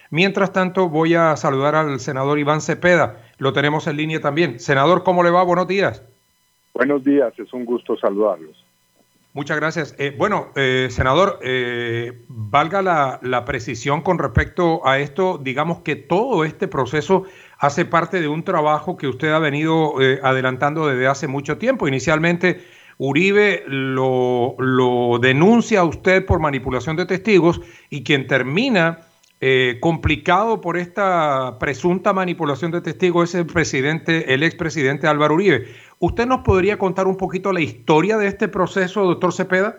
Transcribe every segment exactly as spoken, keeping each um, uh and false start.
Mientras tanto, voy a saludar al senador Iván Cepeda. Lo tenemos en línea también. Senador, ¿cómo le va? Buenos días. Buenos días, es un gusto saludarlos. Muchas gracias. Eh, bueno, eh, senador, eh, valga la, la precisión con respecto a esto, digamos que todo este proceso hace parte de un trabajo que usted ha venido eh, adelantando desde hace mucho tiempo. Inicialmente, Uribe lo, lo denuncia a usted por manipulación de testigos y quien termina eh, complicado por esta presunta manipulación de testigos es el presidente, el expresidente Álvaro Uribe. ¿Usted nos podría contar un poquito la historia de este proceso, doctor Cepeda?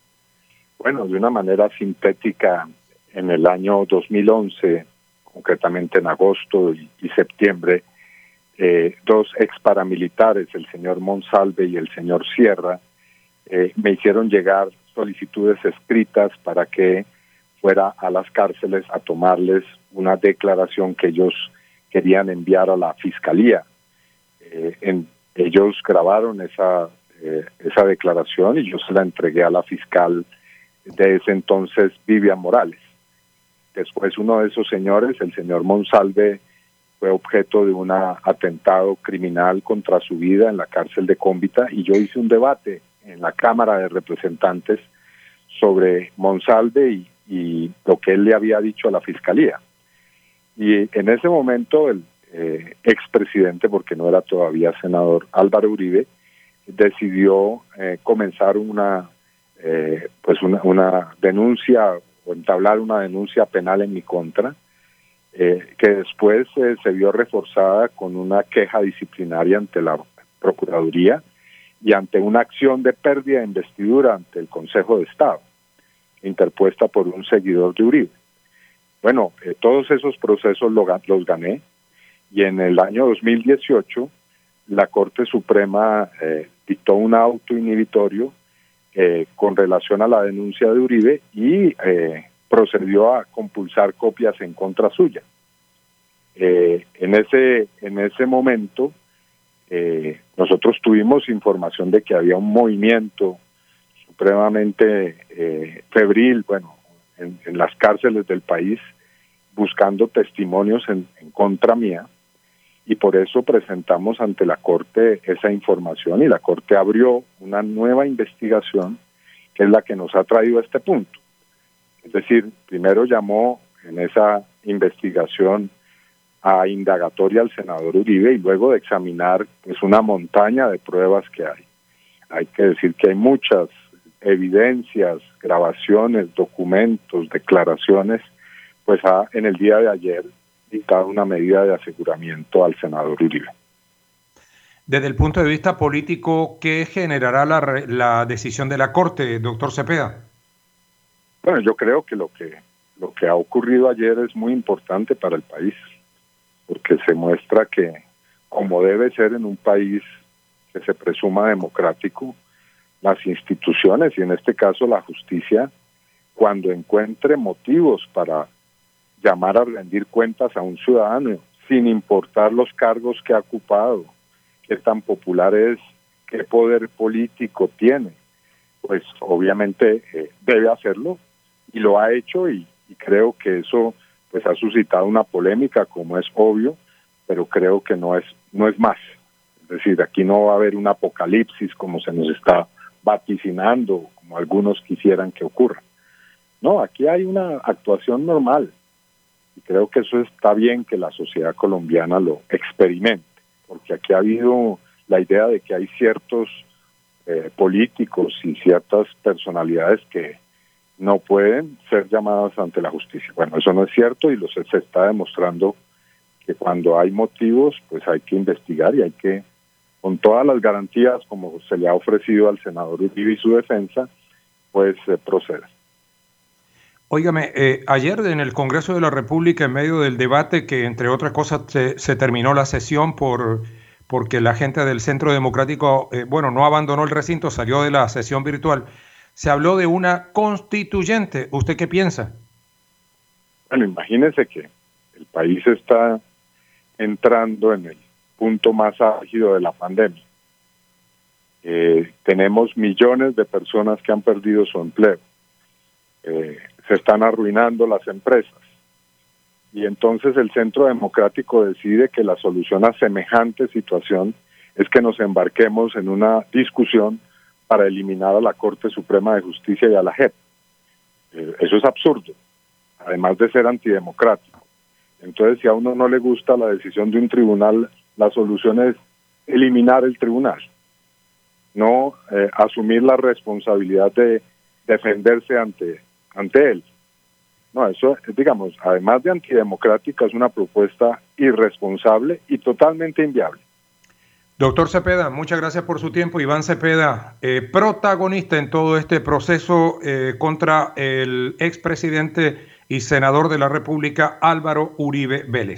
Bueno, de una manera sintética, en el año dos mil once, concretamente en agosto y, y septiembre, eh, dos ex paramilitares, el señor Monsalve y el señor Sierra, eh, me hicieron llegar solicitudes escritas para que fuera a las cárceles a tomarles una declaración que ellos querían enviar a la fiscalía. Eh, en, ellos grabaron esa, eh, esa declaración y yo se la entregué a la fiscal de ese entonces, Vivian Morales. Después uno de esos señores, el señor Monsalve, fue objeto de un atentado criminal contra su vida en la cárcel de Cómbita y yo hice un debate en la Cámara de Representantes sobre Monsalve y, y lo que él le había dicho a la fiscalía. Y en ese momento el eh, expresidente, porque no era todavía senador, Álvaro Uribe, decidió eh, comenzar una, eh, pues una, una denuncia o entablar una denuncia penal en mi contra, eh, que después eh, se vio reforzada con una queja disciplinaria ante la Procuraduría y ante una acción de pérdida de investidura ante el Consejo de Estado, interpuesta por un seguidor de Uribe. Bueno, eh, todos esos procesos lo, los gané y en el año dos mil dieciocho la Corte Suprema eh, dictó un auto inhibitorio eh, con relación a la denuncia de Uribe y eh, procedió a compulsar copias en contra suya. Eh, en ese en ese momento eh, nosotros tuvimos información de que había un movimiento supremamente eh, febril, bueno, en, en las cárceles del país, buscando testimonios en, en contra mía, y por eso presentamos ante la Corte esa información y la Corte abrió una nueva investigación que es la que nos ha traído a este punto. Es decir, primero llamó en esa investigación a indagatoria al senador Uribe y luego de examinar pues una montaña de pruebas que hay. Hay que decir que hay muchas evidencias, grabaciones, documentos, declaraciones, pues ha en el día de ayer dictado una medida de aseguramiento al senador Uribe. Desde el punto de vista político, ¿qué generará la, la decisión de la Corte, doctor Cepeda? Bueno, yo creo que lo que lo que ha ocurrido ayer es muy importante para el país, porque se muestra que, como debe ser en un país que se presuma democrático, las instituciones, y en este caso la justicia, cuando encuentre motivos para llamar a rendir cuentas a un ciudadano, sin importar los cargos que ha ocupado, qué tan popular es, qué poder político tiene, pues obviamente eh, debe hacerlo, y lo ha hecho, y, y creo que eso pues ha suscitado una polémica, como es obvio, pero creo que no es, no es más. Es decir, aquí no va a haber un apocalipsis como se nos está vaticinando, como algunos quisieran que ocurra. No, aquí hay una actuación normal, y creo que eso está bien que la sociedad colombiana lo experimente, porque aquí ha habido la idea de que hay ciertos eh, políticos y ciertas personalidades que no pueden ser llamadas ante la justicia. Bueno, eso no es cierto y lo se, se está demostrando que cuando hay motivos, pues hay que investigar y hay que, con todas las garantías como se le ha ofrecido al senador Uribe y su defensa, pues eh, proceder. Óigame, eh, ayer en el Congreso de la República, en medio del debate, que entre otras cosas se, se terminó la sesión por porque la gente del Centro Democrático, eh, bueno, no abandonó el recinto, salió de la sesión virtual, se habló de una constituyente. ¿Usted qué piensa? Bueno, imagínese que el país está entrando en el punto más álgido de la pandemia. Eh, tenemos millones de personas que han perdido su empleo. Eh, se están arruinando las empresas. y entonces el Centro Democrático decide que la solución a semejante situación es que nos embarquemos en una discusión para eliminar a la Corte Suprema de Justicia y a la J E P. Eh, eso es absurdo, además de ser antidemocrático. Entonces, si a uno no le gusta la decisión de un tribunal, la solución es eliminar el tribunal, no eh, asumir la responsabilidad de defenderse ante, ante él. No, eso, digamos, además de antidemocrática, es una propuesta irresponsable y totalmente inviable. Doctor Cepeda, muchas gracias por su tiempo. Iván Cepeda, eh, protagonista en todo este proceso eh, contra el expresidente y senador de la República, Álvaro Uribe Vélez.